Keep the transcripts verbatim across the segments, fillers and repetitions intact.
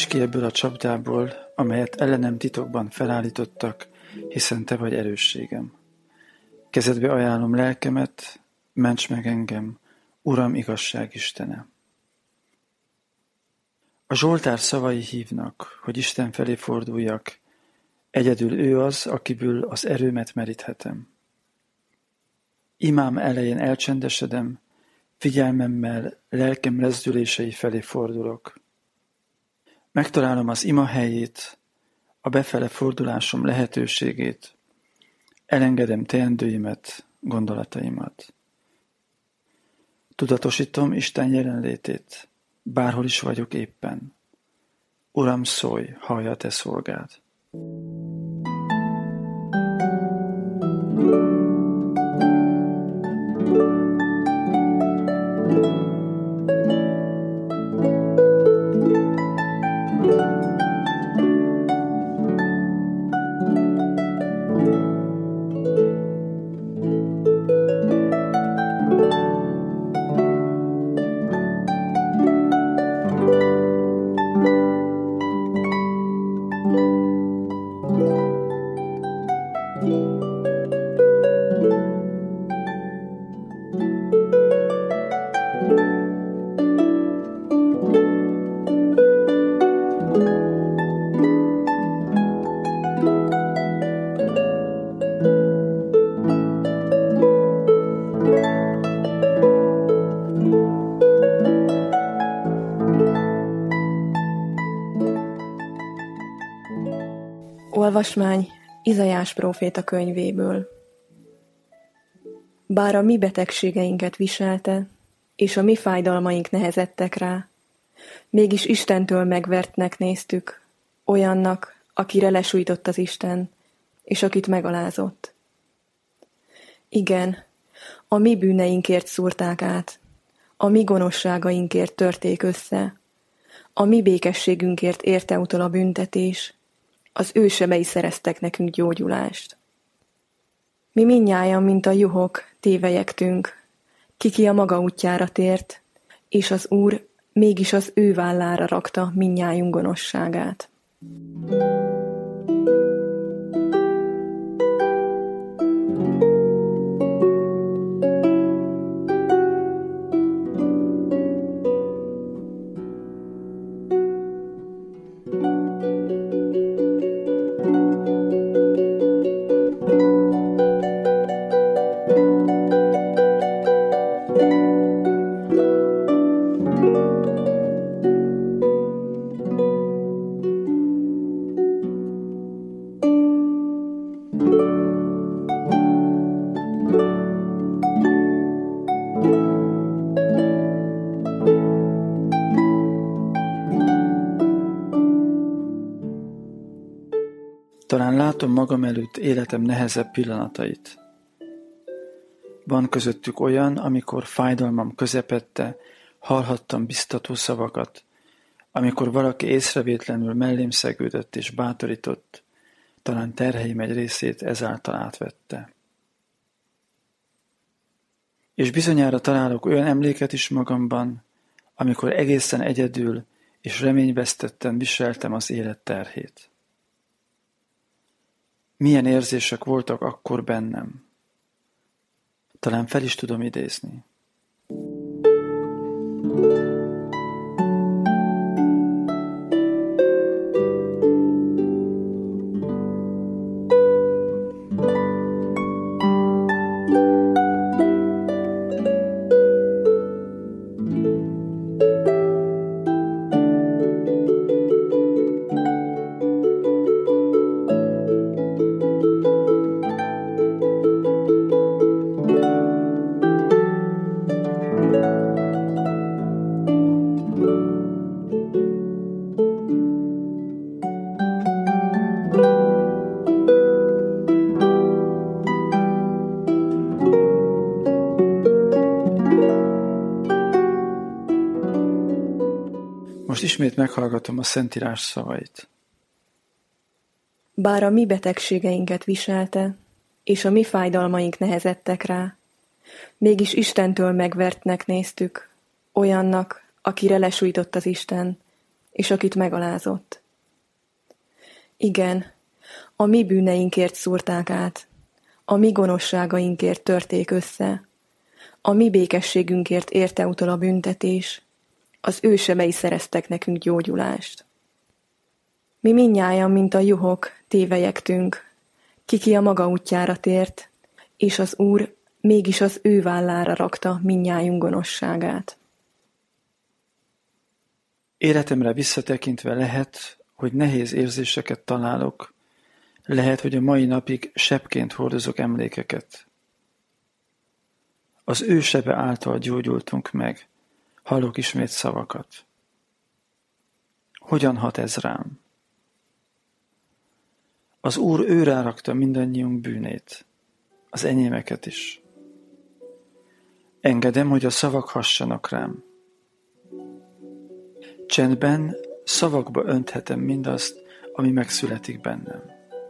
Ments ki ebből a csapdából, amelyet ellenem titokban felállítottak, hiszen te vagy erősségem. Kezedbe ajánlom lelkemet, ments meg engem, Uram igazság Istene. A Zsoltár szavai hívnak, hogy Isten felé forduljak, egyedül ő az, akiből az erőmet meríthetem. Imám elején elcsendesedem, figyelmemmel lelkem rezdülései felé fordulok. Megtalálom az ima helyét, a befele fordulásom lehetőségét, elengedem teendőimet, gondolataimat. Tudatosítom Isten jelenlétét, bárhol is vagyok éppen. Uram, szólj, hallja a te szolgád. Olvasmány Izaiás próféta könyvéből. Bár a mi betegségeinket viselte, és a mi fájdalmaink nehezedtek rá, mégis Istentől megvertnek néztük, olyannak, akire lesújtott az Isten, és akit megalázott. Igen, a mi bűneinkért szúrták át, a mi gonoszságainkért törték össze, a mi békességünkért érte utol a büntetés, az ő sebei szereztek nekünk gyógyulást. Mi mindnyájan, mint a juhok, tévejektünk, kiki a maga útjára tért, és az Úr mégis az ő vállára rakta mindnyájunk gonoszságát. Talán látom magam előtt életem nehezebb pillanatait. Van közöttük olyan, amikor fájdalmam közepette hallhattam biztató szavakat, amikor valaki észrevétlenül mellém szegődött és bátorított, talán terheim egy részét ezáltal átvette. És bizonyára találok olyan emléket is magamban, amikor egészen egyedül és reményvesztetten viseltem az élet terhét. Milyen érzések voltak akkor bennem? Talán fel is tudom idézni. Most ismét meghallgatom a Szentírás szavait. Bár a mi betegségeinket viselte, és a mi fájdalmaink nehezedtek rá, mégis Istentől megvertnek néztük, olyannak, akire lesújtott az Isten, és akit megalázott. Igen, a mi bűneinkért szúrták át, a mi gonoszságainkért törték össze, a mi békességünkért érte utol a büntetés, az ő sebei szereztek nekünk gyógyulást. Mi mindnyájan, mint a juhok, tévejektünk, kiki a maga útjára tért, és az Úr mégis az ő vállára rakta mindnyájunk gonoszságát. Életemre visszatekintve lehet, hogy nehéz érzéseket találok, lehet, hogy a mai napig sebként hordozok emlékeket. Az ő sebe által gyógyultunk meg, hallok ismét szavakat. Hogyan hat ez rám? Az Úr ő rárakta mindannyiunk bűnét, az enyémeket is. Engedem, hogy a szavak hassanak rám. Csendben szavakba önthetem mindazt, ami megszületik bennem.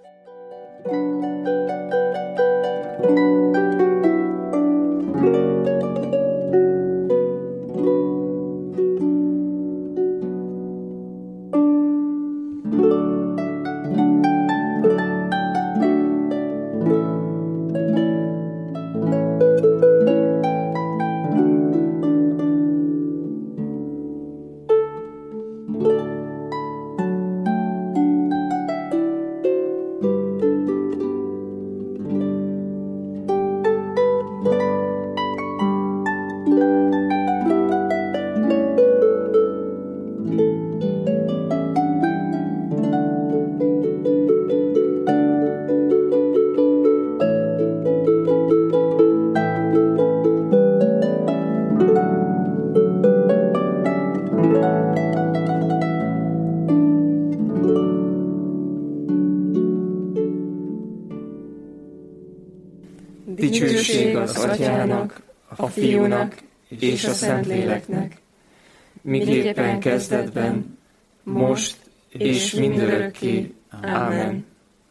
Dicsőség az Atyának, a Fiúnak és a Szentléleknek, miképpen kezdetben, most és mindörökké. Ámen.